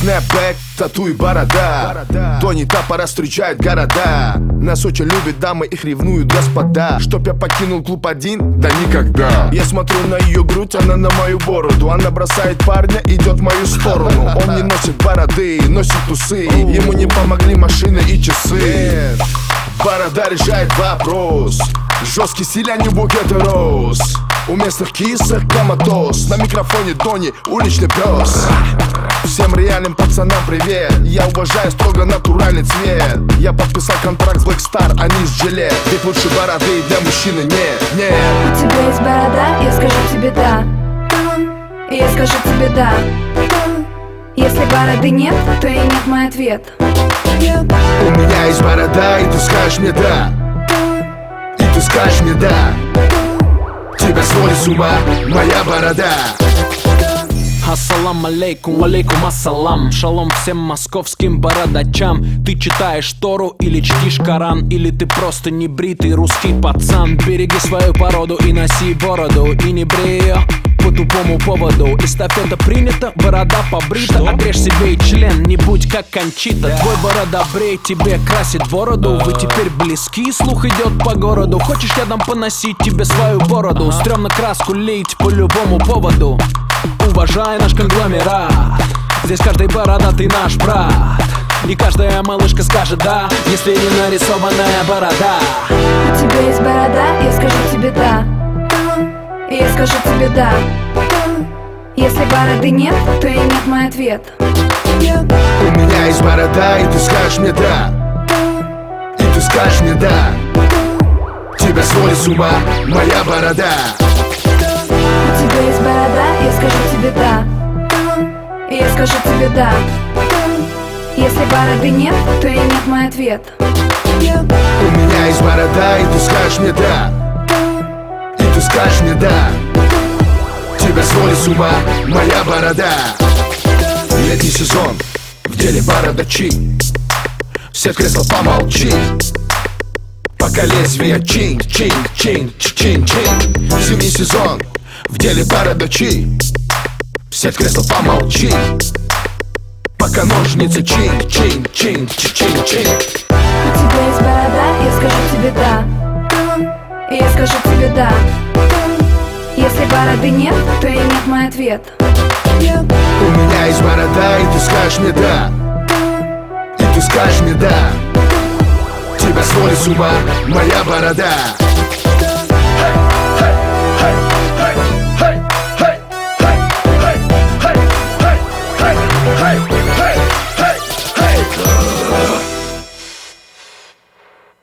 снэпбэк, тату и борода. Тони Тапора встречает города. Нас очень любят дамы, их ревнуют господа. Чтоб я покинул клуб один? Да никогда. Я смотрю на ее грудь, она на мою бороду. Она бросает парня, идет в мою сторону. Он не носит бороды, носит усы. Ему не помогли машины и часы. Борода решает вопрос. Жесткий стиль, а не букет роз. У местных кисок коматоз. На микрофоне Тони, уличный пес. Всем реальным пацанам привет. Я уважаю строго натуральный цвет. Я подписал контракт с Black Star, а не с Gillette. Ведь лучше бороды для мужчины нет. У тебя есть борода, я скажу тебе да. Я скажу тебе да. Если бороды нет, то и нет мой ответ. У меня есть борода, и ты скажешь мне да. И ты скажешь мне да. Тебя сводит с ума моя борода. Ассалам алейкум, алейкум ассалам. Шалом всем московским бородачам. Ты читаешь Тору или чтишь Коран, или ты просто небритый русский пацан. Береги свою породу и носи бороду, и не брей ее по тупому поводу. Эстафета принята, борода побрита. Отрежь себе и член, не будь как Кончита. Твой бородобрей тебе красит бороду. Вы теперь близки, слух идет по городу. Хочешь, я дам поносить тебе свою бороду? Стремно краску лить по любому поводу. Уважай наш конгломерат. Здесь каждый бородатый наш брат. И каждая малышка скажет да, если не нарисованная борода. У тебя есть борода, я скажу тебе да. Я скажу тебе да. Если бороды нет, то и нет мой ответ. У меня есть борода, и ты скажешь мне да. И ты скажешь мне да. Тебя сводит с ума моя борода. У тебя есть борода, я скажу тебе да. Я скажу тебе да. Если бороды нет, то и нет мой ответ. У меня есть борода, и ты скажешь мне да. И ты скажешь мне да. Тебя сводит с ума моя борода. Летний сезон, в деле бородачи. Все в кресло помолчи. Пока лезвие чин-чин-чин-чин-чин. Зимний сезон, в деле бородачи. Все в кресло помолчи. Пока ножницы чин-чин-чин-чин-чин. У тебя есть борода, я скажу тебе да. Я скажу тебе да. Если бороды нет, то и нет мой ответ. У меня есть борода, и ты скажешь мне да. И ты скажешь мне да. Тебя сводит с ума моя борода.